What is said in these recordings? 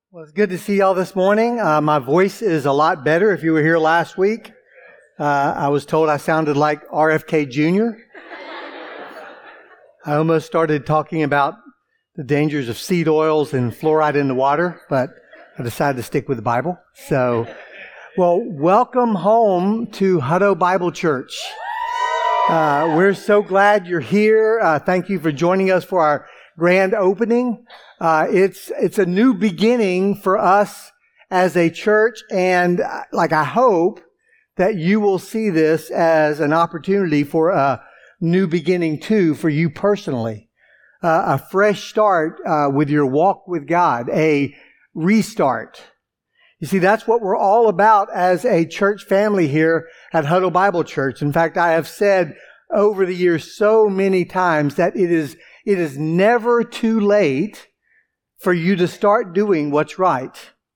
Well, it's good to see y'all this morning. My voice is a lot better. If you were here last week, I was told I sounded like RFK Jr. I almost started talking about the dangers of seed oils and fluoride in the water, but I decided to stick with the Bible. So, welcome home to Hutto Bible Church. We're so glad you're here. Thank you for joining us for our grand opening. It's a new beginning for us as a church, and I hope that you will see this as an opportunity for a new beginning too for you personally. A fresh start with your walk with God, a restart. You see, that's what we're all about as a church family here at Hutto Bible Church. In fact, I have said over the years so many times that it is never too late for you to start doing what's right.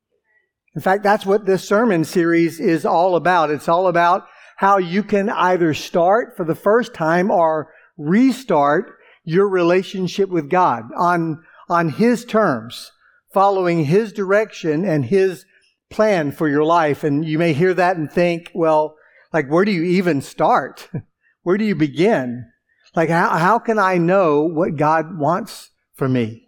In fact, that's what this sermon series is all about. It's all about how you can either start for the first time or restart your relationship with God on His terms, following His direction and His plan for your life. And you may hear that and think, well, where do you even start? Where do you begin? How can I know what God wants for me?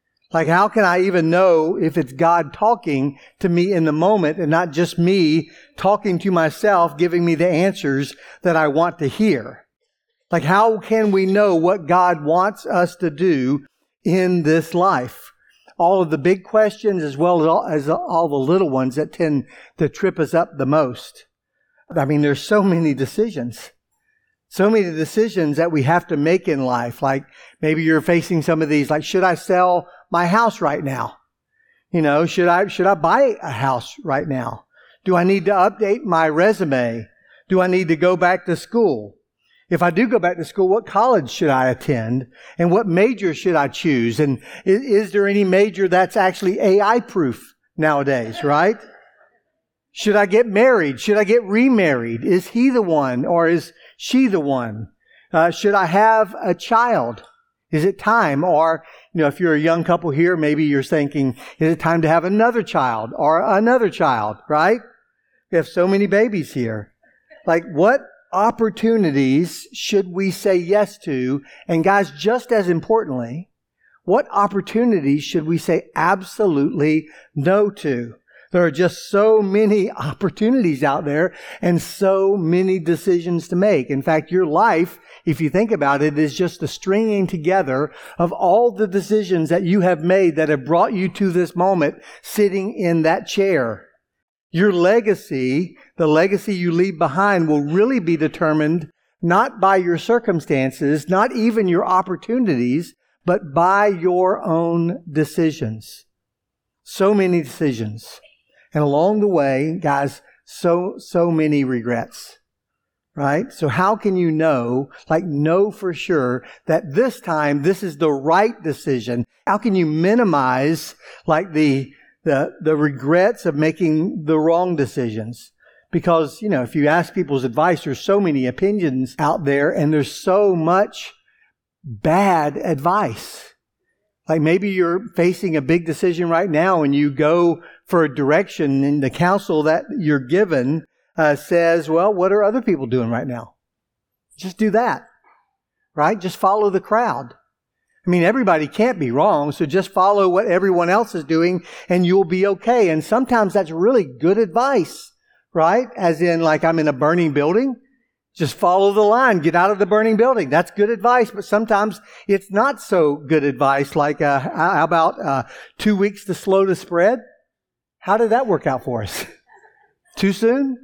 How can I even know if it's God talking to me in the moment and not just me talking to myself, giving me the answers that I want to hear? How can we know what God wants us to do in this life? All of the big questions as well as all the little ones that tend to trip us up the most. I mean, there's so many decisions. So many decisions that we have to make in life. Maybe you're facing some of these, should I sell my house right now? Should I buy a house right now? Do I need to update my resume? Do I need to go back to school? If I do go back to school, what college should I attend? And what major should I choose? And is there any major that's actually AI proof nowadays, right? Should I get married? Should I get remarried? Is he the one or is she the one? Should I have a child? Is it time? Or, if you're a young couple here, maybe you're thinking, is it time to have another child or another child, right? We have so many babies here. What opportunities should we say yes to? And guys, just as importantly, what opportunities should we say absolutely no to? There are just so many opportunities out there and so many decisions to make. In fact, your life, if you think about it, is just the stringing together of all the decisions that you have made that have brought you to this moment sitting in that chair. Your legacy, the legacy you leave behind, will really be determined not by your circumstances, not even your opportunities, but by your own decisions. So many decisions. And along the way, guys, so many regrets, right? So how can you know for sure that this time this is the right decision? How can you minimize the regrets of making the wrong decisions? Because, if you ask people's advice, there's so many opinions out there and there's so much bad advice. Maybe you're facing a big decision right now and you go for a direction and the counsel that you're given says, well, what are other people doing right now? Just do that, right? Just follow the crowd. I mean, everybody can't be wrong, so just follow what everyone else is doing and you'll be okay. And sometimes that's really good advice, right? As in, I'm in a burning building. Just follow the line. Get out of the burning building. That's good advice, but sometimes it's not so good advice. How about 2 weeks to slow the spread? How did that work out for us? Too soon?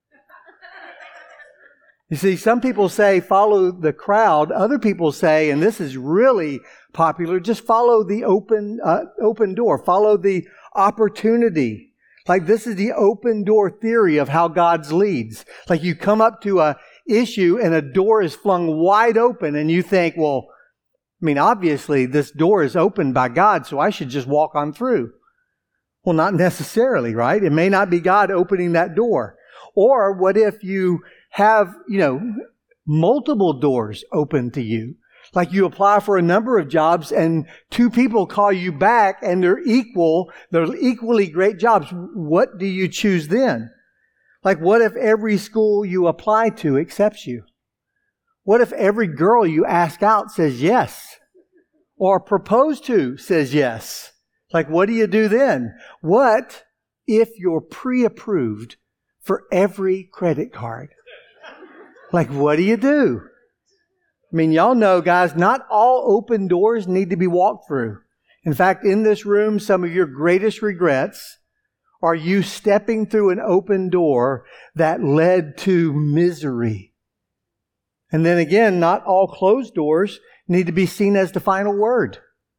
You see, some people say follow the crowd. Other people say, and this is really popular, just follow the open door. Follow the opportunity. This is the open door theory of how God leads. You come up to a issue and a door is flung wide open and you think, well, obviously this door is opened by God, so I should just walk on through. Well, not necessarily, right? It may not be God opening that door. Or what if you have, multiple doors open to you? Like you apply for a number of jobs and two people call you back and they're equally great jobs. What do you choose then? Like what if every school you apply to accepts you? What if every girl you ask out says yes? Or propose to says yes? Like what do you do then? What if you're pre-approved for every credit card? Like what do you do? I mean, y'all know, guys, not all open doors need to be walked through. In fact, in this room, some of your greatest regrets are you stepping through an open door that led to misery. And then again, not all closed doors need to be seen as the final word.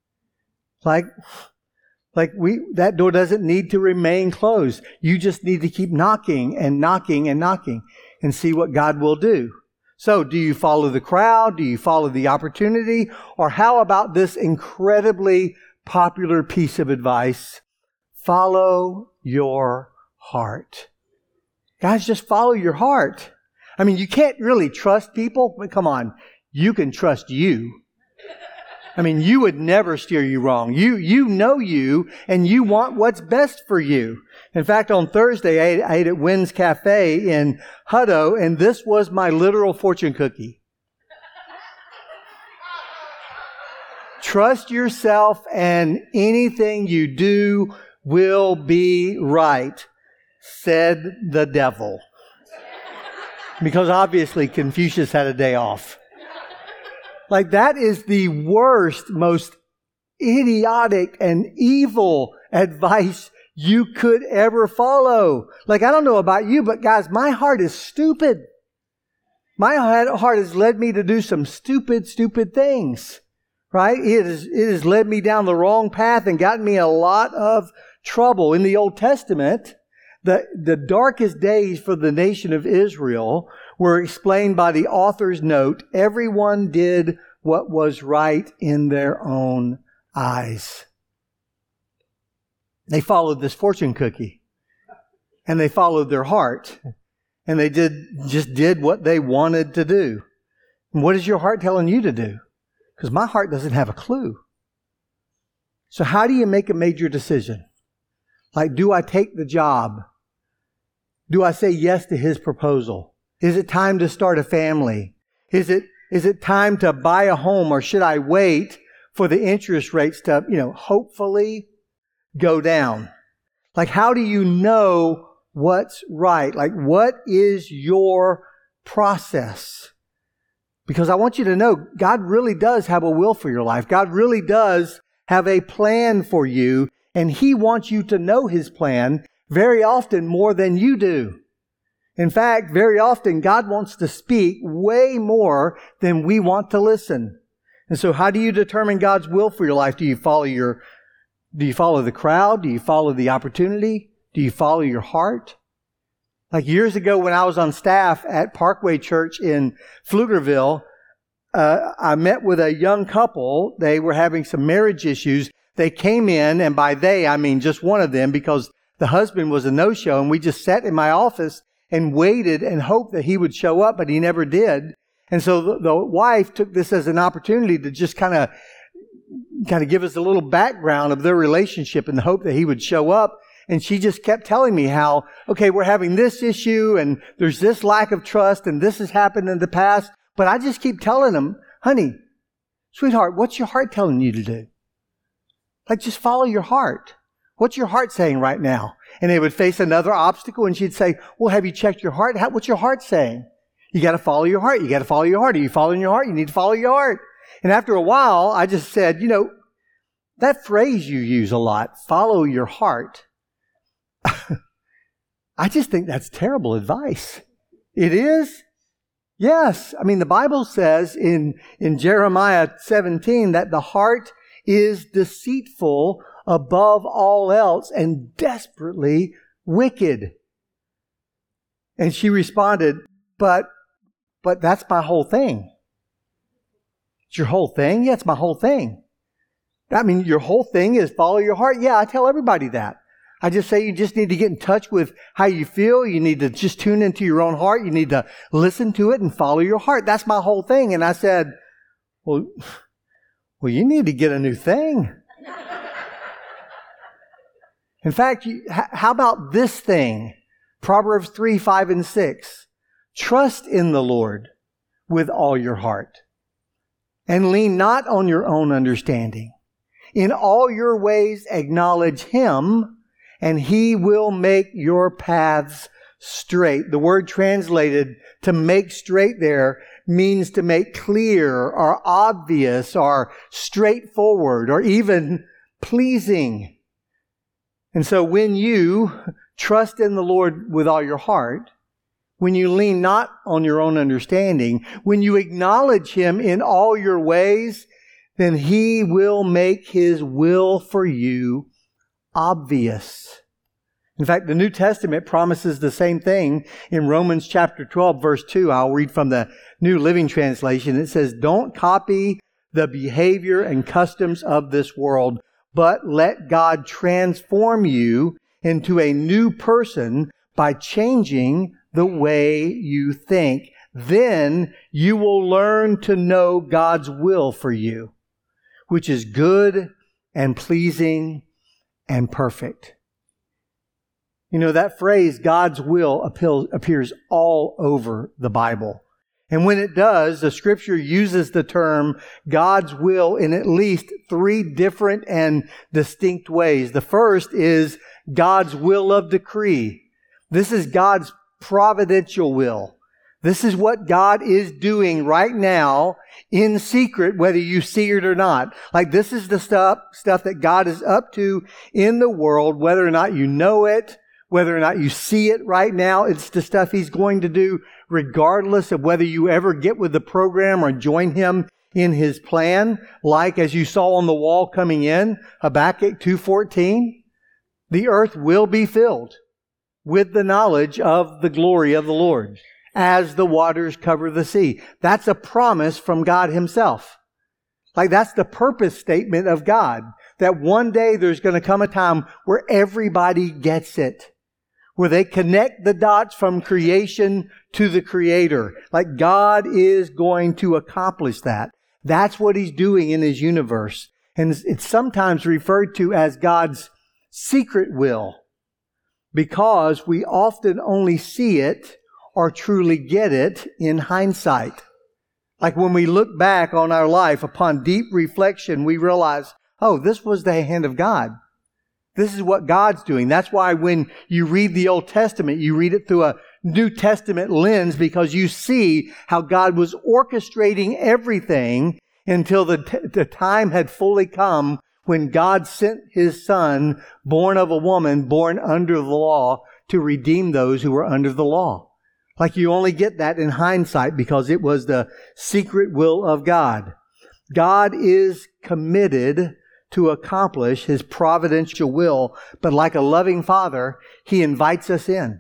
That door doesn't need to remain closed. You just need to keep knocking and knocking and knocking and see what God will do. So, do you follow the crowd? Do you follow the opportunity? Or how about this incredibly popular piece of advice? Follow your heart. Guys, just follow your heart. I mean, you can't really trust people. But come on, you can trust you. I mean, you would never steer you wrong. You know you, and you want what's best for you. In fact, on Thursday, I ate at Wynn's Cafe in Hutto, and this was my literal fortune cookie. Trust yourself, and anything you do will be right, said the devil. Because obviously Confucius had a day off. Like that is the worst, most idiotic and evil advice you could ever follow. Like I don't know about you, but guys, my heart is stupid. My heart has led me to do some stupid things, right? It has led me down the wrong path and gotten me a lot of trouble. In the Old Testament, the darkest days for the nation of Israel were explained by the author's note. Everyone did what was right in their own eyes. They followed this fortune cookie. And they followed their heart. And they just did what they wanted to do. And what is your heart telling you to do? Because my heart doesn't have a clue. So how do you make a major decision? Like, do I take the job? Do I say yes to his proposal? Is it time to start a family? Is it time to buy a home, or should I wait for the interest rates to, hopefully go down? Like, how do you know what's right? Like, what is your process? Because I want you to know, God really does have a will for your life. God really does have a plan for you, and He wants you to know His plan very often more than you do. In fact, very often God wants to speak way more than we want to listen. And so how do you determine God's will for your life? Do you follow the crowd? Do you follow the opportunity? Do you follow your heart? Like years ago when I was on staff at Parkway Church in Pflugerville, I met with a young couple. They were having some marriage issues. They came in, and by they, I mean just one of them, because the husband was a no-show, and we just sat in my office and waited and hoped that he would show up, but he never did. And so the wife took this as an opportunity to just kind of give us a little background of their relationship in the hope that he would show up. And she just kept telling me how, okay, we're having this issue and there's this lack of trust and this has happened in the past. But I just keep telling them, honey, sweetheart, what's your heart telling you to do? Like, just follow your heart. What's your heart saying right now? And they would face another obstacle and she'd say, well, have you checked your heart? What's your heart saying? You got to follow your heart. You got to follow your heart. Are you following your heart? You need to follow your heart. And after a while, I just said, that phrase you use a lot, follow your heart. I just think that's terrible advice. It is? Yes. I mean, the Bible says in Jeremiah 17 that the heart is deceitful above all else and desperately wicked. And she responded, but that's my whole thing. It's your whole thing? Yeah, it's my whole thing. I mean, your whole thing is follow your heart? Yeah, I tell everybody that. I just say you just need to get in touch with how you feel. You need to just tune into your own heart. You need to listen to it and follow your heart. That's my whole thing. And I said, Well, you need to get a new thing. In fact, how about this thing? Proverbs 3, 5, and 6. Trust in the Lord with all your heart, and lean not on your own understanding. In all your ways acknowledge Him, and He will make your paths straight. The word translated to make straight there means to make clear or obvious or straightforward or even pleasing. And so when you trust in the Lord with all your heart, when you lean not on your own understanding, when you acknowledge Him in all your ways, then He will make His will for you obvious. In fact, the New Testament promises the same thing in Romans chapter 12, verse 2. I'll read from the New Living Translation. It says, "Don't copy the behavior and customs of this world, but let God transform you into a new person by changing the way you think. Then you will learn to know God's will for you, which is good and pleasing and perfect." You know, that phrase, God's will, appears all over the Bible. And when it does, the Scripture uses the term God's will in at least 3 different and distinct ways. The first is God's will of decree. This is God's providential will. This is what God is doing right now in secret, whether you see it or not. Like, this is the stuff that God is up to in the world, whether or not you know it, whether or not you see it right now. It's the stuff He's going to do regardless of whether you ever get with the program or join Him in His plan. Like, as you saw on the wall coming in, Habakkuk 2:14, the earth will be filled with the knowledge of the glory of the Lord as the waters cover the sea. That's a promise from God Himself. Like, that's the purpose statement of God, that one day there's going to come a time where everybody gets it, where they connect the dots from creation to the Creator. Like, God is going to accomplish that. That's what He's doing in His universe. And it's sometimes referred to as God's secret will, because we often only see it or truly get it in hindsight. Like, when we look back on our life upon deep reflection, we realize, oh, this was the hand of God. This is what God's doing. That's why when you read the Old Testament, you read it through a New Testament lens, because you see how God was orchestrating everything until the time had fully come when God sent His Son, born of a woman, born under the law, to redeem those who were under the law. Like, you only get that in hindsight because it was the secret will of God. God is committed to accomplish His providential will, but like a loving Father, He invites us in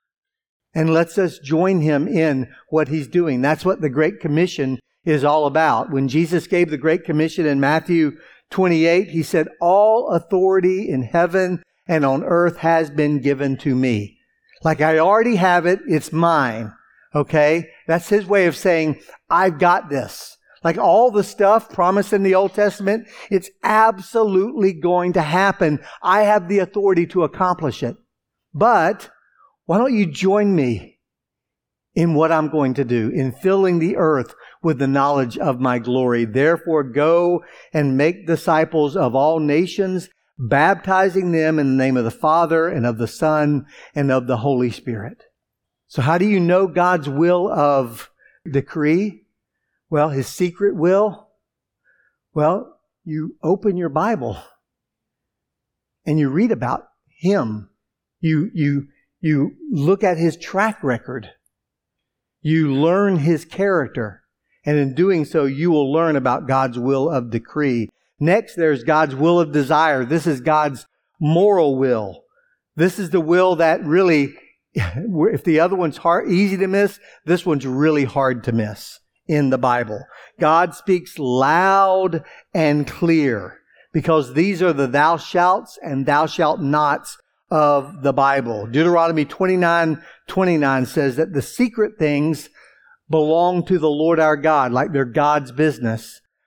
and lets us join Him in what He's doing. That's what the Great Commission is all about. When Jesus gave the Great Commission in Matthew 28, He said, "All authority in heaven and on earth has been given to me." Like, I already have it. It's mine. Okay? That's His way of saying, I've got this. Like, all the stuff promised in the Old Testament, it's absolutely going to happen. I have the authority to accomplish it. But why don't you join me in what I'm going to do, in filling the earth with the knowledge of my glory? Therefore, go and make disciples of all nations, baptizing them in the name of the Father and of the Son and of the Holy Spirit. So how do you know God's will of decree? Well, His secret will? Well, you open your Bible and you read about Him. You look at His track record. You learn His character. And in doing so, you will learn about God's will of decree. Next, there's God's will of desire. This is God's moral will. This is the will that really, if the other one's easy to miss, this one's really hard to miss in the Bible. God speaks loud and clear, because these are the thou shalts and thou shalt nots of the Bible. Deuteronomy 29:29 says that the secret things belong to the Lord our God, like they're God's business.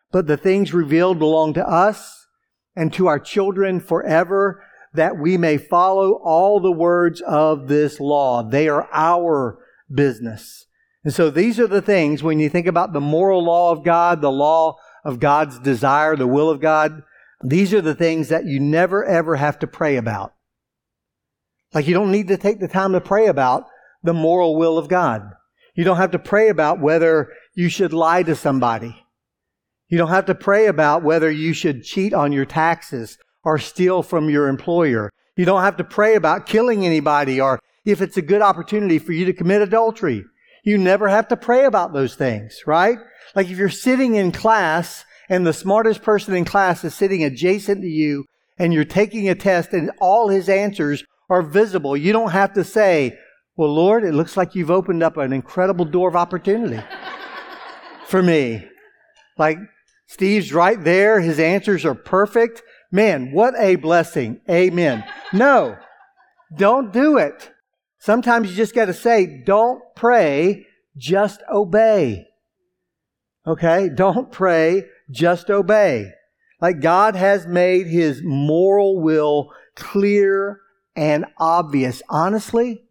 but the things revealed belong to us and to our children forever, that we may follow all the words of this law. They are our business. And so these are the things, when you think about the moral law of God, the law of God's desire, the will of God, these are the things that you never ever have to pray about. Like, you don't need to take the time to pray about the moral will of God. You don't have to pray about whether you should lie to somebody. You don't have to pray about whether you should cheat on your taxes or steal from your employer. You don't have to pray about killing anybody or if it's a good opportunity for you to commit adultery. You never have to pray about those things, right? Like, if you're sitting in class and the smartest person in class is sitting adjacent to you and you're taking a test and all his answers are visible, you don't have to say, well, Lord, it looks like you've opened up an incredible door of opportunity for me. Like, Steve's right there. His answers are perfect. Man, what a blessing. Amen. No, don't do it. Sometimes you just got to say, don't pray, just obey. Okay? Don't pray, just obey. Like, God has made His moral will clear and obvious. Honestly,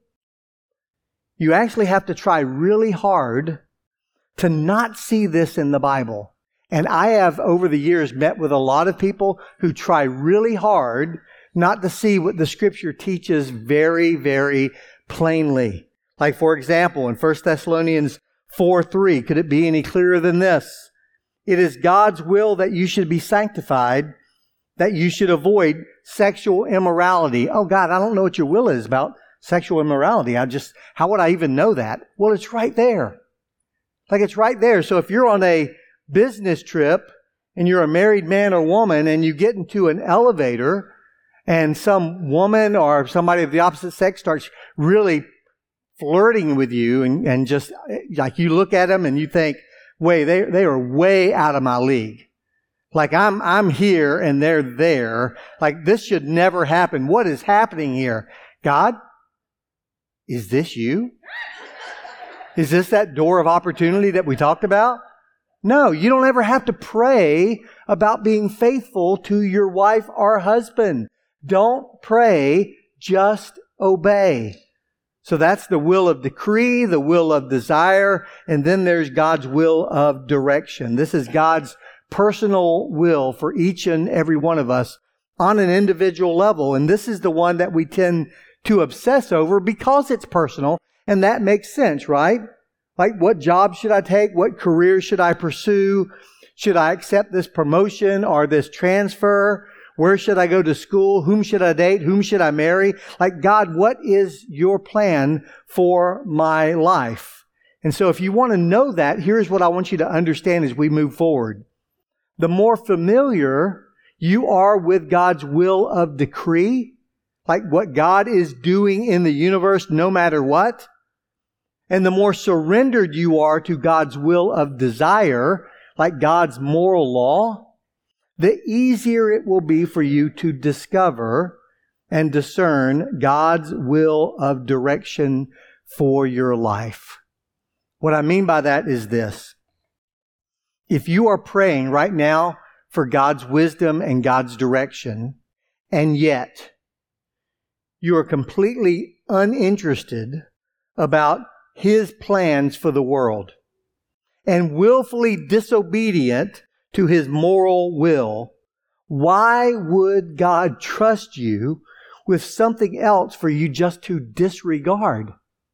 you actually have to try really hard to not see this in the Bible. And I have, over the years, met with a lot of people who try really hard not to see what the Scripture teaches very, very plainly. Like, for example, in 1 Thessalonians 4:3, could it be any clearer than this? It is God's will that you should be sanctified, that you should avoid sexual immorality. Oh, God, I don't know what your will is about sexual immorality. How would I even know that? Well, it's right there. Like, it's right there. So if you're on a business trip and you're a married man or woman and you get into an elevator and some woman or somebody of the opposite sex starts really flirting with you and just like, you look at them and you think, wait, they are way out of my league. Like, I'm here and they're there. Like, this should never happen. What is happening here? God, is this you? Is this that door of opportunity that we talked about? No, you don't ever have to pray about being faithful to your wife or husband. Don't pray, just obey. So that's the will of decree, the will of desire, and then there's God's will of direction. This is God's personal will for each and every one of us on an individual level. And this is the one that we tend to obsess over because it's personal, and that makes sense, right? Like, what job should I take? What career should I pursue? Should I accept this promotion or this transfer? Where should I go to school? Whom should I date? Whom should I marry? Like, God, what is your plan for my life? And so if you want to know that, here's what I want you to understand as we move forward. The more familiar you are with God's will of decree, like what God is doing in the universe no matter what, and the more surrendered you are to God's will of desire, like God's moral law, the easier it will be for you to discover and discern God's will of direction for your life. What I mean by that is this. If you are praying right now for God's wisdom and God's direction, and yet you are completely uninterested about His plans for the world and willfully disobedient to His moral will, why would God trust you with something else for you just to disregard?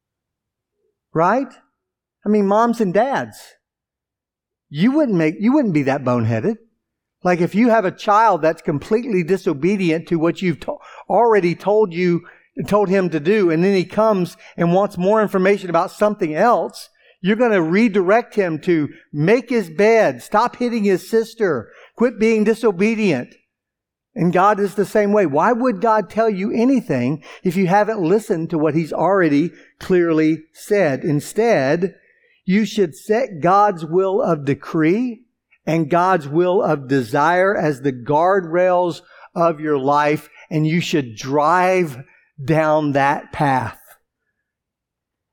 Right? I mean, moms and dads, you wouldn't be that boneheaded. Like, if you have a child that's completely disobedient to what you've already told him to do, and then he comes and wants more information about something else, you're going to redirect him to make his bed, stop hitting his sister, quit being disobedient. And God is the same way. Why would God tell you anything if you haven't listened to what He's already clearly said? Instead, you should set God's will of decree and God's will of desire as the guardrails of your life, and you should drive down that path.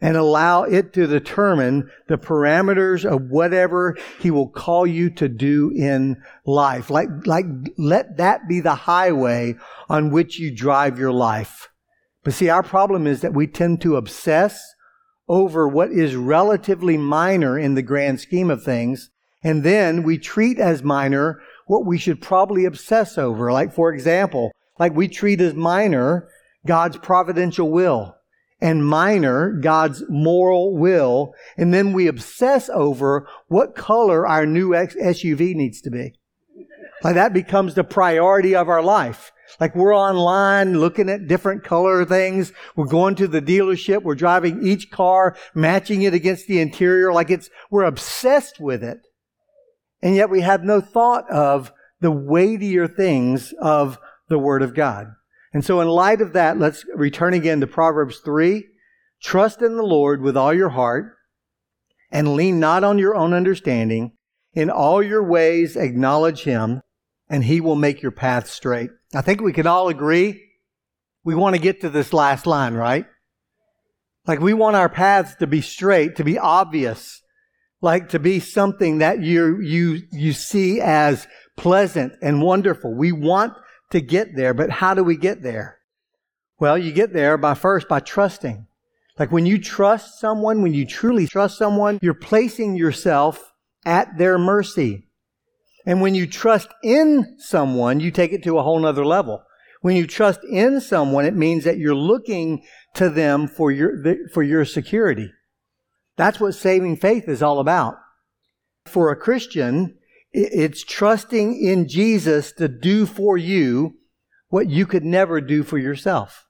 and allow it to determine the parameters of whatever He will call you to do in life. Like let that be the highway on which you drive your life. But see, our problem is that we tend to obsess over what is relatively minor in the grand scheme of things, and then we treat as minor what we should probably obsess over. Like, for example, like we treat as minor God's providential will, and minor God's moral will, and then we obsess over what color our new SUV needs to be. Like that becomes the priority of our life. Like we're online looking at different color things. We're going to the dealership. We're driving each car, matching it against the interior. We're obsessed with it. And yet we have no thought of the weightier things of the Word of God. And so in light of that, let's return again to Proverbs 3. Trust in the Lord with all your heart and lean not on your own understanding. In all your ways acknowledge Him, and He will make your path straight. I think we can all agree we want to get to this last line, right? Like we want our paths to be straight, to be obvious, like to be something that you see as pleasant and wonderful. We want to get there, but how do we get there? Well, you get there by trusting. Like when you trust someone, when you truly trust someone, you're placing yourself at their mercy. And when you trust in someone, you take it to a whole nother level. When you trust in someone, it means that you're looking to them for your security. That's what saving faith is all about. For a Christian, it's trusting in Jesus to do for you what you could never do for yourself.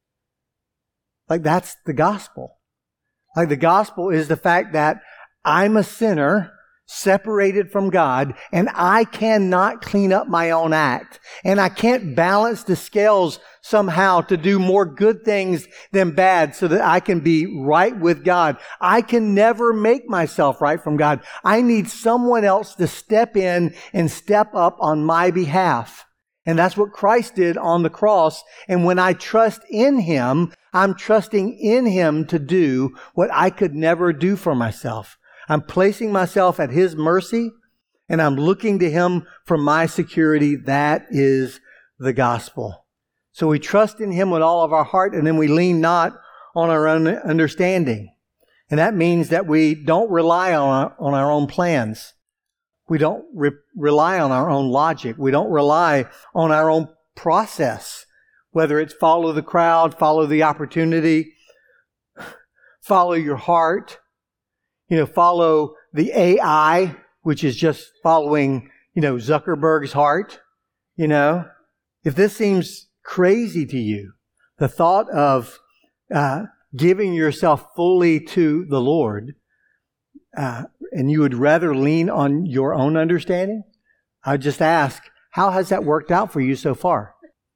Like that's the gospel. Like the gospel is the fact that I'm a sinner separated from God, and I cannot clean up my own act. And I can't balance the scales somehow to do more good things than bad so that I can be right with God. I can never make myself right from God. I need someone else to step in and step up on my behalf. And that's what Christ did on the cross. And when I trust in Him, I'm trusting in Him to do what I could never do for myself. I'm placing myself at His mercy, and I'm looking to Him for my security. That is the gospel. So we trust in Him with all of our heart, and then we lean not on our own understanding. And that means that we don't rely on our own plans. We don't rely on our own logic. We don't rely on our own process, whether it's follow the crowd, follow the opportunity, follow your heart. Follow the AI, which is just following, Zuckerberg's heart. If this seems crazy to you, the thought of giving yourself fully to the Lord, and you would rather lean on your own understanding, I would just ask, how has that worked out for you so far?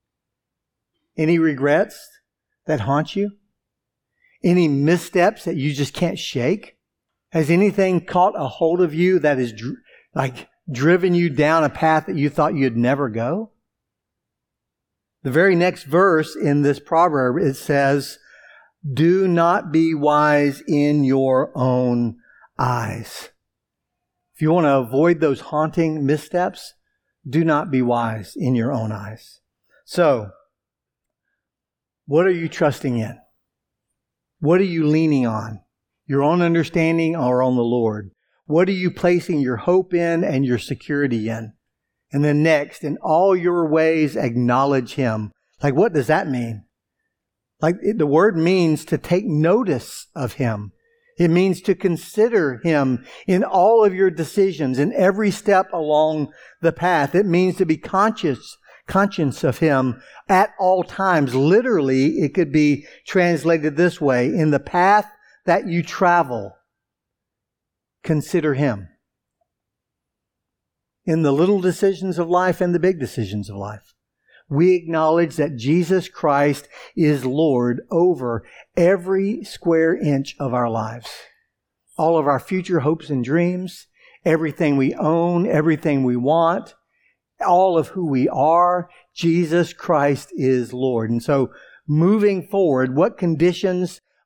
Any regrets that haunt you? Any missteps that you just can't shake? Has anything caught a hold of you that is driven you down a path that you thought you'd never go? The very next verse in this proverb, it says, do not be wise in your own eyes. If you want to avoid those haunting missteps, do not be wise in your own eyes. So, what are you trusting in? What are you leaning on? Your own understanding or on the Lord? What are you placing your hope in and your security in? And then next, in all your ways, acknowledge Him. Like, what does that mean? Like, the word means to take notice of Him. It means to consider Him in all of your decisions, in every step along the path. It means to be conscious of Him at all times. Literally, it could be translated this way: in the path that you travel, consider Him. In the little decisions of life and the big decisions of life, we acknowledge that Jesus Christ is Lord over every square inch of our lives. All of our future hopes and dreams, everything we own, everything we want, all of who we are, Jesus Christ is Lord. And so moving forward, what conditions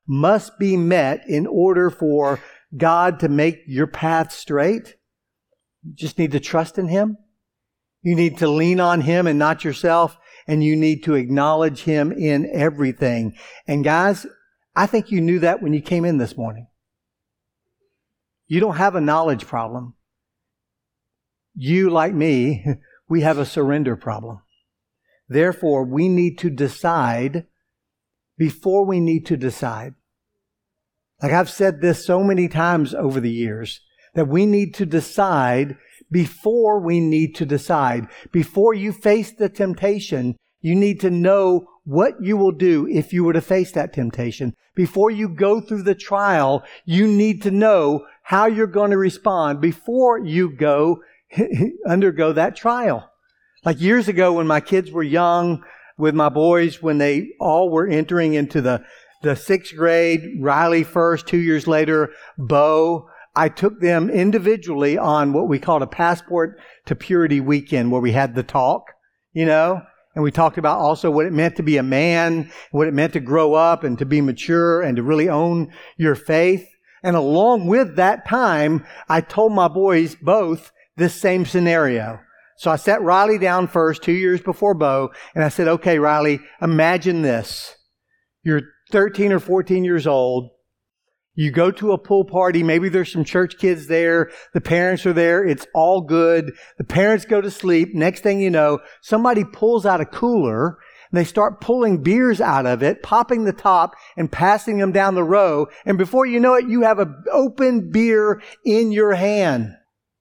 must be met in order for God to make your path straight. You just need to trust in Him. You need to lean on Him and not yourself. And you need to acknowledge Him in everything. And guys, I think you knew that when you came in this morning. You don't have a knowledge problem. You, like me, we have a surrender problem. Therefore, we need to decide before we need to decide. Like I've said this so many times over the years, that we need to decide before we need to decide. Before you face the temptation, you need to know what you will do if you were to face that temptation. Before you go through the trial, you need to know how you're going to respond before you go undergo that trial. Like years ago when my kids were young, with my boys, when they all were entering into the 6th grade, Riley first, 2 years later, Bo, I took them individually on what we called a Passport to Purity weekend, where we had the talk, and we talked about also what it meant to be a man, what it meant to grow up and to be mature and to really own your faith. And along with that time, I told my boys both this same scenario. So I sat Riley down first, 2 years before Bo, and I said, okay, Riley, imagine this. You're 13 or 14 years old. You go to a pool party. Maybe there's some church kids there. The parents are there. It's all good. The parents go to sleep. Next thing you know, somebody pulls out a cooler and they start pulling beers out of it, popping the top and passing them down the row. And before you know it, you have an open beer in your hand.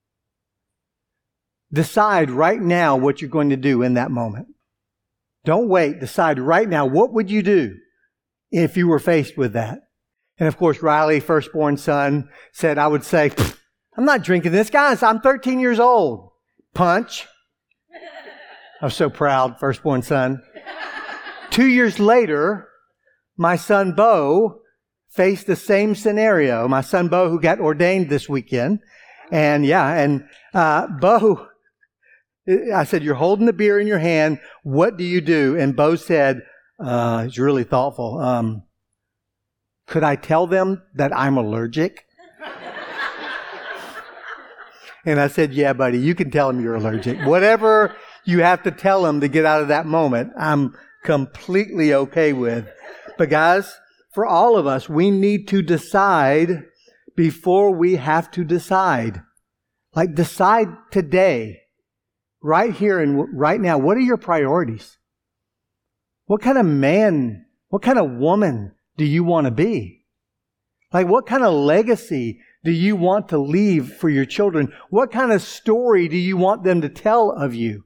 Decide right now what you're going to do in that moment. Don't wait. Decide right now. What would you do if you were faced with that? And of course, Riley, firstborn son, said, I would say, I'm not drinking this. Guys, I'm 13 years old. Punch. I was so proud, firstborn son. 2 years later, my son Bo faced the same scenario. My son Bo, who got ordained this weekend. And Bo, I said, you're holding the beer in your hand. What do you do? And Bo said, he's really thoughtful. Could I tell them that I'm allergic? And I said, yeah, buddy, you can tell them you're allergic. Whatever you have to tell them to get out of that moment, I'm completely okay with. But guys, for all of us, we need to decide before we have to decide. Like decide today, right here and right now. What are your priorities? What kind of man, what kind of woman do you want to be? Like what kind of legacy do you want to leave for your children? What kind of story do you want them to tell of you?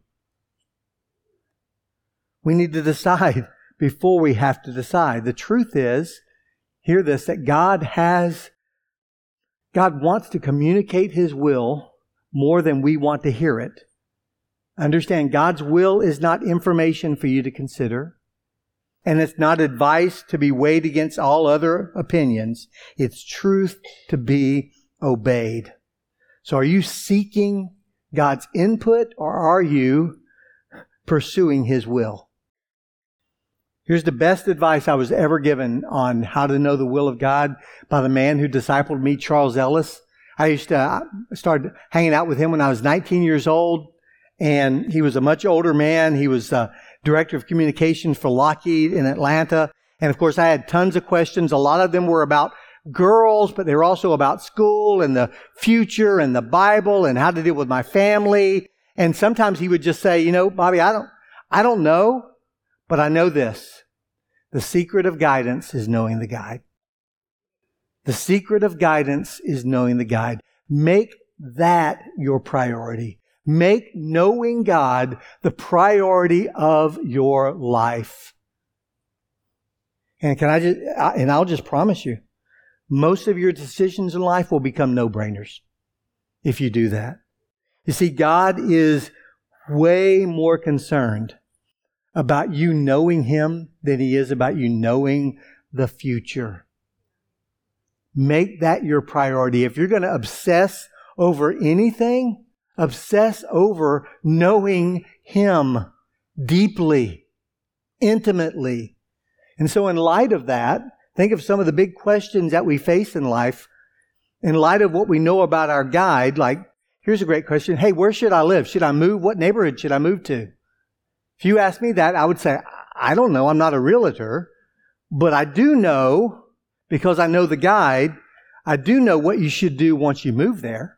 We need to decide before we have to decide. The truth is, hear this, that God wants to communicate His will more than we want to hear it. Understand, God's will is not information for you to consider. And it's not advice to be weighed against all other opinions. It's truth to be obeyed. So are you seeking God's input, or are you pursuing His will? Here's the best advice I was ever given on how to know the will of God by the man who discipled me, Charles Ellis. I started hanging out with him when I was 19 years old, and he was a much older man. He was Director of Communications for Lockheed in Atlanta. And of course, I had tons of questions. A lot of them were about girls, but they were also about school and the future and the Bible and how to deal with my family. And sometimes he would just say, Bobby, I don't know, but I know this. The secret of guidance is knowing the guide. The secret of guidance is knowing the guide. Make that your priority. Make knowing God the priority of your life. And I'll just promise you, most of your decisions in life will become no-brainers if you do that. You see, God is way more concerned about you knowing Him than He is about you knowing the future. Make that your priority. If you're going to obsess over anything, obsess over knowing Him deeply, intimately. And so in light of that, Think of some of the big questions that we face in life in light of what we know about our guide. Like, here's a great question. Hey, where should I live? Should I move? What neighborhood should I move to? If you ask me that, I would say, I don't know. I'm not a realtor. But I do know, because I know the guide, I do know what you should do once you move there.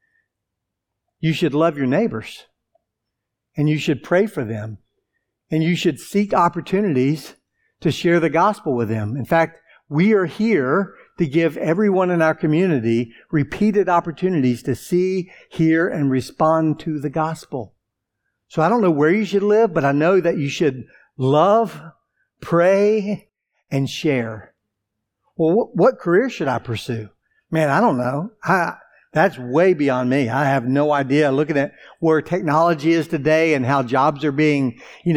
You should love your neighbors. And you should pray for them. And you should seek opportunities to share the gospel with them. In fact, we are here to give everyone in our community repeated opportunities to see, hear, and respond to the gospel. So I don't know where you should live, but I know that you should love, pray, and share. Well, what career should I pursue? Man, I don't know. That's way beyond me. I have no idea. Looking at where technology is today and how jobs are being,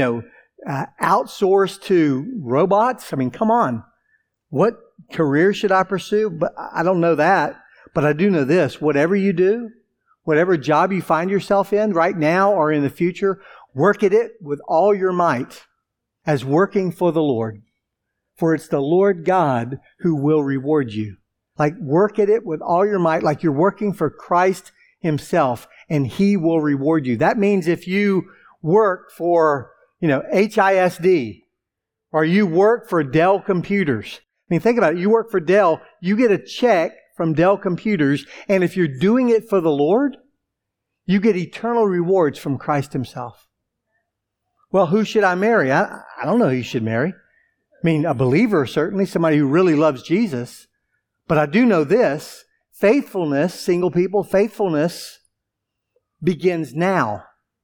outsourced to robots. I mean, come on. What career should I pursue? But I don't know that. But I do know this. Whatever you do, whatever job you find yourself in right now or in the future, work at it with all your might as working for the Lord. For it's the Lord God who will reward you. Like, work at it with all your might, like you're working for Christ Himself, and He will reward you. That means if you work for, HISD, or you work for Dell Computers. I mean, think about it. You work for Dell, you get a check from Dell Computers, and if you're doing it for the Lord, you get eternal rewards from Christ Himself. Well, who should I marry? I don't know who you should marry. I mean, a believer, certainly, somebody who really loves Jesus. But I do know this, faithfulness, single people, faithfulness begins now.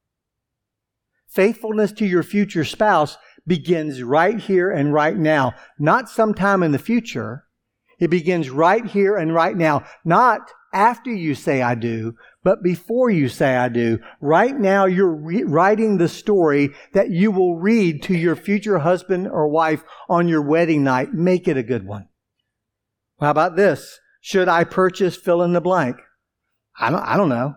Faithfulness to your future spouse begins right here and right now. Not sometime in the future. It begins right here and right now. Not after you say I do, but before you say I do. Right now you're writing the story that you will read to your future husband or wife on your wedding night. Make it a good one. How about this? Should I purchase fill in the blank? I don't know.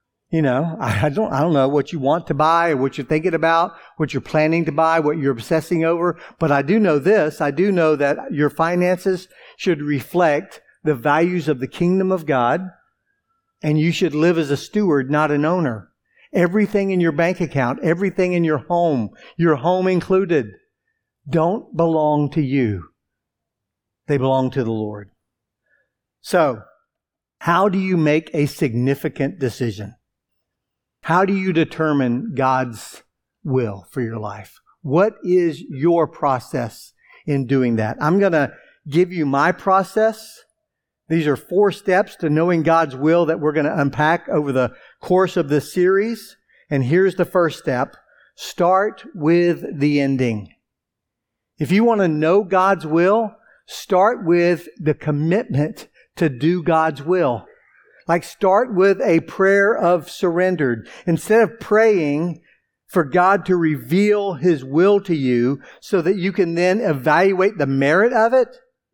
I don't know what you want to buy or what you're thinking about, what you're planning to buy, what you're obsessing over. But I do know this. I do know that your finances should reflect the values of the kingdom of God. And you should live as a steward, not an owner. Everything in your bank account, everything in your home included, don't belong to you. They belong to the Lord. So, how do you make a significant decision? How do you determine God's will for your life? What is your process in doing that? I'm going to give you my process. These are 4 steps to knowing God's will that we're going to unpack over the course of this series. And here's the first step. Start with the ending. If you want to know God's will, start with the commitment to do God's will. Like, start with a prayer of surrender. Instead of praying for God to reveal His will to you so that you can then evaluate the merit of it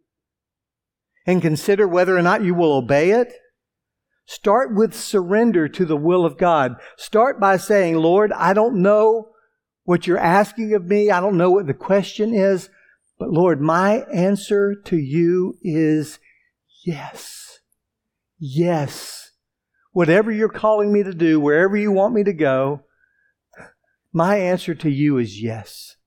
and consider whether or not you will obey it, start with surrender to the will of God. Start by saying, Lord, I don't know what you're asking of me. I don't know what the question is. But Lord, my answer to you is yes. Yes. Whatever you're calling me to do, wherever you want me to go, my answer to you is yes.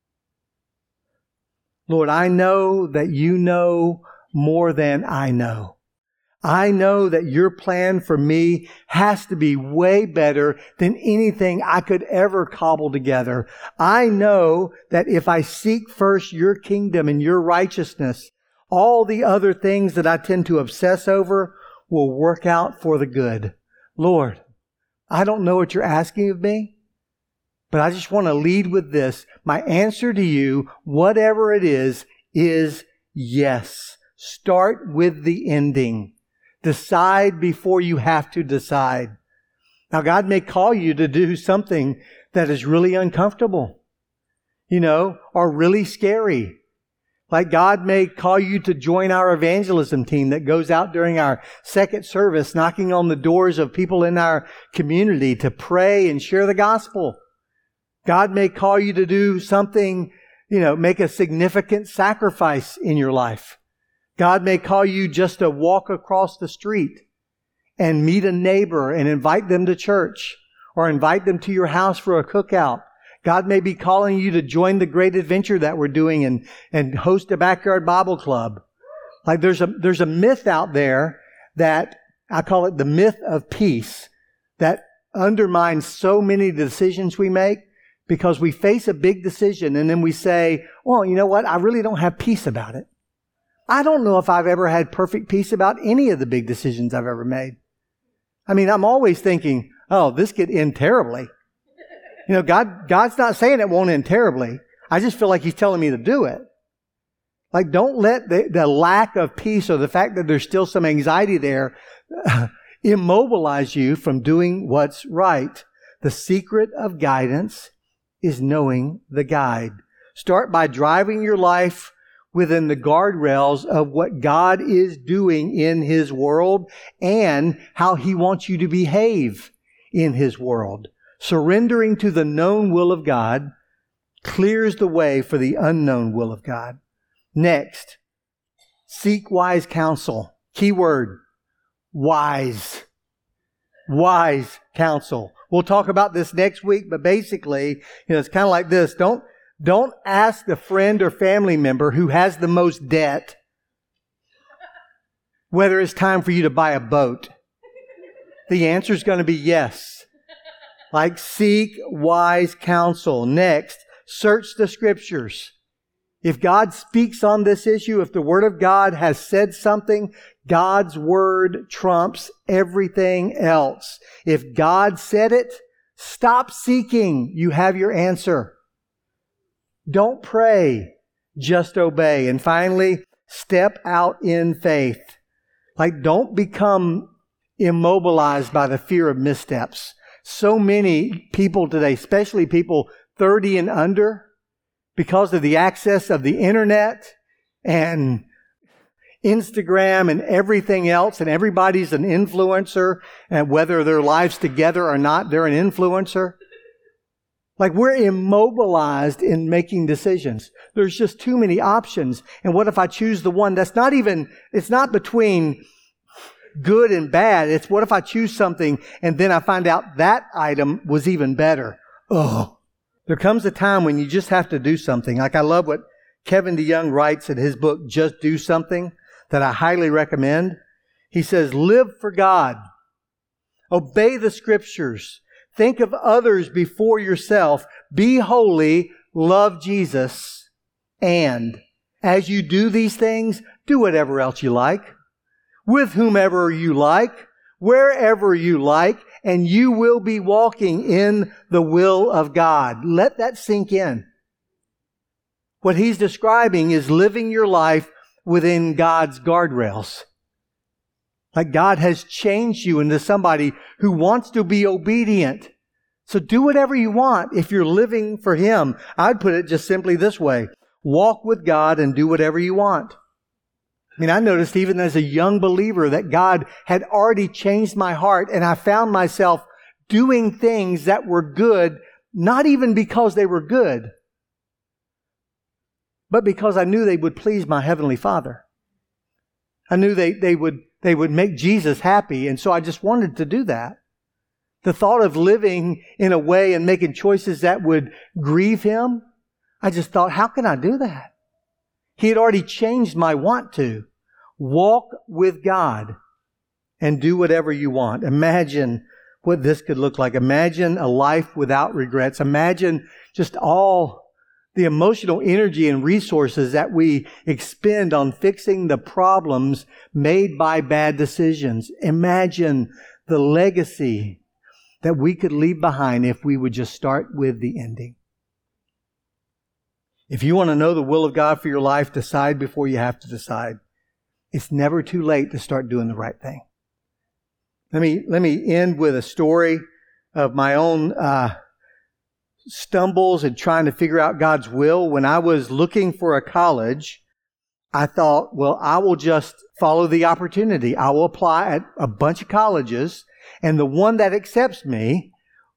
Lord, I know that you know more than I know. I know that your plan for me has to be way better than anything I could ever cobble together. I know that if I seek first your kingdom and your righteousness, all the other things that I tend to obsess over will work out for the good. Lord, I don't know what you're asking of me, but I just want to lead with this. My answer to you, whatever it is yes. Start with the ending. Decide before you have to decide. Now, God may call you to do something that is really uncomfortable, or really scary. Like, God may call you to join our evangelism team that goes out during our second service, knocking on the doors of people in our community to pray and share the gospel. God may call you to do something, make a significant sacrifice in your life. God may call you just to walk across the street and meet a neighbor and invite them to church or invite them to your house for a cookout. God may be calling you to join the great adventure that we're doing and host a backyard Bible club. Like there's a myth out there that I call it the myth of peace that undermines so many of the decisions we make because we face a big decision and then we say, well, you know what? I really don't have peace about it. I don't know if I've ever had perfect peace about any of the big decisions I've ever made. I mean, I'm always thinking, oh, this could end terribly. God's not saying it won't end terribly. I just feel like He's telling me to do it. Like, don't let the lack of peace or the fact that there's still some anxiety there immobilize you from doing what's right. The secret of guidance is knowing the guide. Start by driving your life within the guardrails of what God is doing in His world and how He wants you to behave in His world. Surrendering to the known will of God clears the way for the unknown will of God. Next, seek wise counsel. Keyword, wise. Wise counsel. We'll talk about this next week, but basically, it's kind of like this. Don't ask the friend or family member who has the most debt whether it's time for you to buy a boat. The answer is going to be yes. Like, seek wise counsel. Next, search the Scriptures. If God speaks on this issue, if the Word of God has said something, God's Word trumps everything else. If God said it, stop seeking. You have your answer. Don't pray, just obey. And finally, step out in faith. Like, don't become immobilized by the fear of missteps. So many people today, especially people 30 and under, because of the access of the internet and Instagram and everything else, and everybody's an influencer, and whether their lives together or not, they're an influencer. Like, we're immobilized in making decisions. There's just too many options. And what if I choose the one that's it's not between good and bad. It's what if I choose something and then I find out that item was even better. Oh, there comes a time when you just have to do something. Like, I love what Kevin DeYoung writes in his book, Just Do Something, that I highly recommend. He says, live for God. Obey the Scriptures. Think of others before yourself. Be holy. Love Jesus. And as you do these things, do whatever else you like, with whomever you like, wherever you like, and you will be walking in the will of God. Let that sink in. What he's describing is living your life within God's guardrails. Like, God has changed you into somebody who wants to be obedient. So do whatever you want if you're living for Him. I'd put it just simply this way. Walk with God and do whatever you want. I mean, I noticed even as a young believer that God had already changed my heart, and I found myself doing things that were good, not even because they were good, but because I knew they would please my Heavenly Father. I knew they would make Jesus happy, and so I just wanted to do that. The thought of living in a way and making choices that would grieve Him, I just thought, how can I do that? He had already changed my want to. Walk with God and do whatever you want. Imagine what this could look like. Imagine a life without regrets. Imagine just all the emotional energy and resources that we expend on fixing the problems made by bad decisions. Imagine the legacy that we could leave behind if we would just start with the ending. If you want to know the will of God for your life, decide before you have to decide. It's never too late to start doing the right thing. Let me end with a story of my own stumbles and trying to figure out God's will. When I was looking for a college, I thought, well, I will just follow the opportunity. I will apply at a bunch of colleges, and the one that accepts me,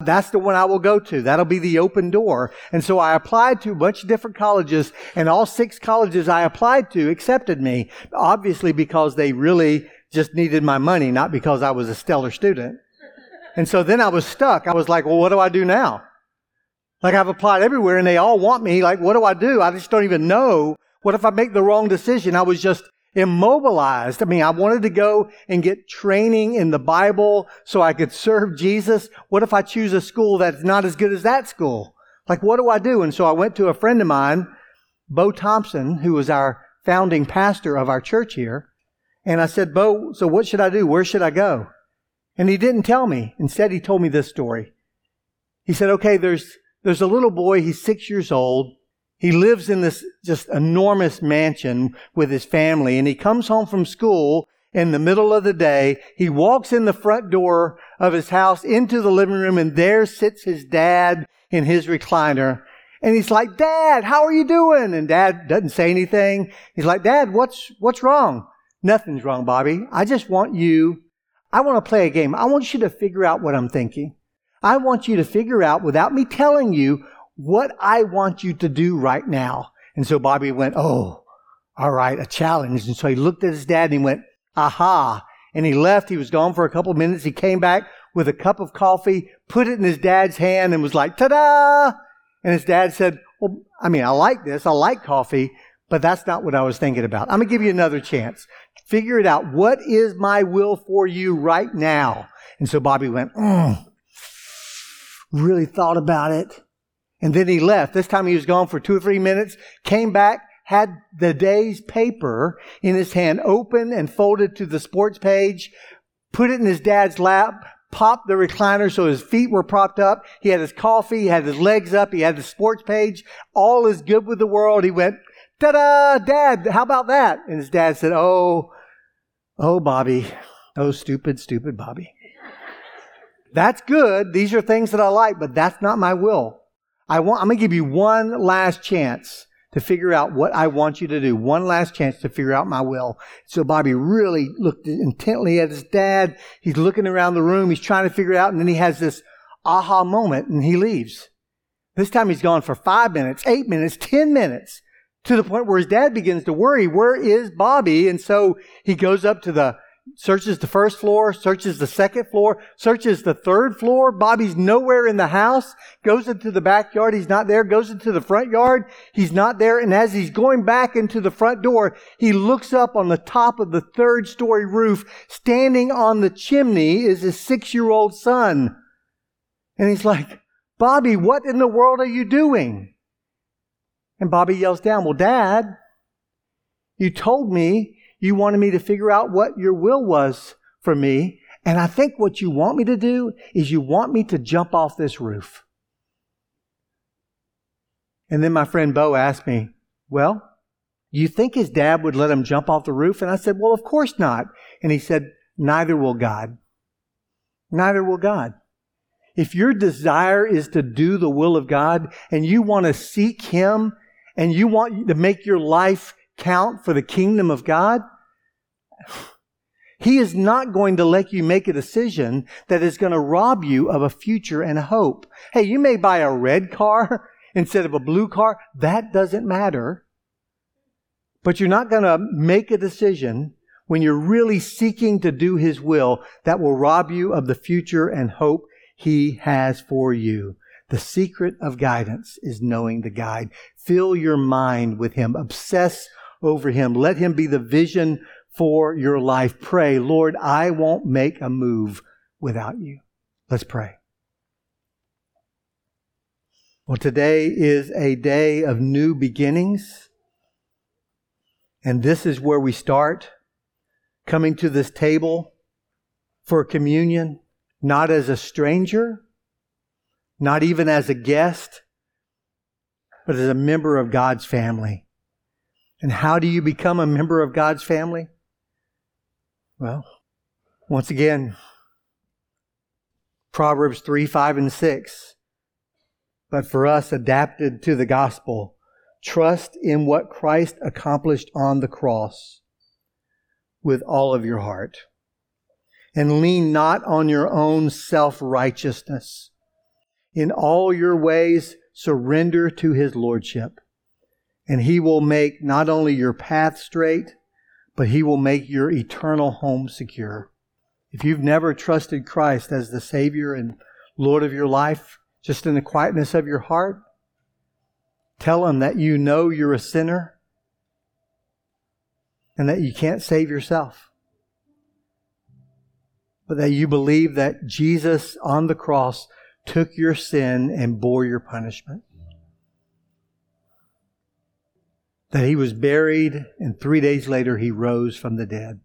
That's the one I will go to. That'll be the open door. And so I applied to a bunch of different colleges, and all 6 colleges I applied to accepted me, obviously because they really just needed my money, not because I was a stellar student. And so then I was stuck. I was like, well, what do I do now? Like, I've applied everywhere and they all want me. Like, what do I do? I just don't even know. What if I make the wrong decision? I was just immobilized. I mean, I wanted to go and get training in the Bible so I could serve Jesus. What if I choose a school that's not as good as that school? Like, what do I do? And so I went to a friend of mine, Bo Thompson, who was our founding pastor of our church here. And I said, Bo, so what should I do? Where should I go? And he didn't tell me. Instead, he told me this story. He said, okay, there's a little boy. He's 6 years old. He lives in this just enormous mansion with his family, and he comes home from school in the middle of the day. He walks in the front door of his house into the living room, and there sits his dad in his recliner. And he's like, Dad, how are you doing? And Dad doesn't say anything. He's like, Dad, what's wrong? Nothing's wrong, Bobby. I want to play a game. I want you to figure out what I'm thinking. I want you to figure out, without me telling you, what I want you to do right now. And so Bobby went, oh, all right, a challenge. And so he looked at his dad and he went, aha. And he left. He was gone for a couple of minutes. He came back with a cup of coffee, put it in his dad's hand and was like, ta-da! And his dad said, well, I mean, I like this. I like coffee, but that's not what I was thinking about. I'm going to give you another chance. Figure it out. What is my will for you right now? And so Bobby went, really thought about it. And then he left. This time he was gone for 2 or 3 minutes, came back, had the day's paper in his hand, open and folded to the sports page, put it in his dad's lap, popped the recliner so his feet were propped up. He had his coffee, he had his legs up, he had the sports page. All is good with the world. He went, ta-da, Dad, how about that? And his dad said, oh, Bobby, oh, stupid Bobby. That's good. These are things that I like, but that's not my will. I'm going to give you one last chance to figure out what I want you to do. One last chance to figure out my will. So Bobby really looked intently at his dad. He's looking around the room. He's trying to figure it out. And then he has this aha moment and he leaves. This time he's gone for 5 minutes, 8 minutes, 10 minutes, to the point where his dad begins to worry. Where is Bobby? And so he goes up to searches the first floor, searches the second floor, searches the third floor. Bobby's nowhere in the house. Goes into the backyard. He's not there. Goes into the front yard. He's not there. And as he's going back into the front door, he looks up on the top of the 3rd-story roof. Standing on the chimney is his 6-year-old son. And he's like, Bobby, what in the world are you doing? And Bobby yells down, well, Dad, you told me you wanted me to figure out what your will was for me. And I think what you want me to do is you want me to jump off this roof. And then my friend Bo asked me, well, you think his dad would let him jump off the roof? And I said, well, of course not. And he said, neither will God. Neither will God. If your desire is to do the will of God and you want to seek Him and you want to make your life count for the kingdom of God, He is not going to let you make a decision that is going to rob you of a future and a hope. Hey, you may buy a red car instead of a blue car. That doesn't matter. But you're not going to make a decision when you're really seeking to do His will that will rob you of the future and hope He has for you. The secret of guidance is knowing the guide. Fill your mind with Him. Obsess over Him. Let Him be the vision for your life. Pray, Lord, I won't make a move without you. Let's pray. Well, today is a day of new beginnings. And this is where we start, coming to this table for communion, not as a stranger, not even as a guest, but as a member of God's family. And how do you become a member of God's family? Well, once again, Proverbs 3, 5, and 6. But for us, adapted to the gospel, trust in what Christ accomplished on the cross with all of your heart. And lean not on your own self-righteousness, In all your ways, surrender to His Lordship. And He will make not only your path straight, but He will make your eternal home secure. If you've never trusted Christ as the Savior and Lord of your life, just in the quietness of your heart, tell Him that you know you're a sinner and that you can't save yourself, but that you believe that Jesus on the cross took your sin and bore your punishment. That He was buried and 3 days later He rose from the dead.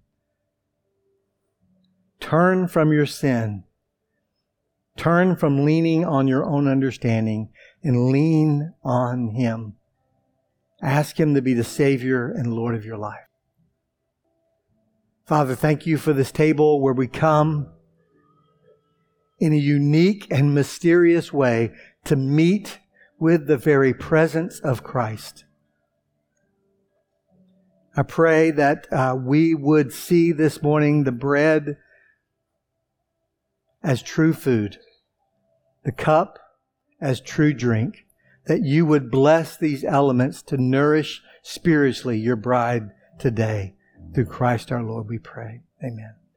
Turn from your sin. Turn from leaning on your own understanding and lean on Him. Ask Him to be the Savior and Lord of your life. Father, thank You for this table where we come in a unique and mysterious way to meet with the very presence of Christ. I pray that we would see this morning the bread as true food, the cup as true drink, that You would bless these elements to nourish spiritually Your bride today. Through Christ our Lord we pray. Amen.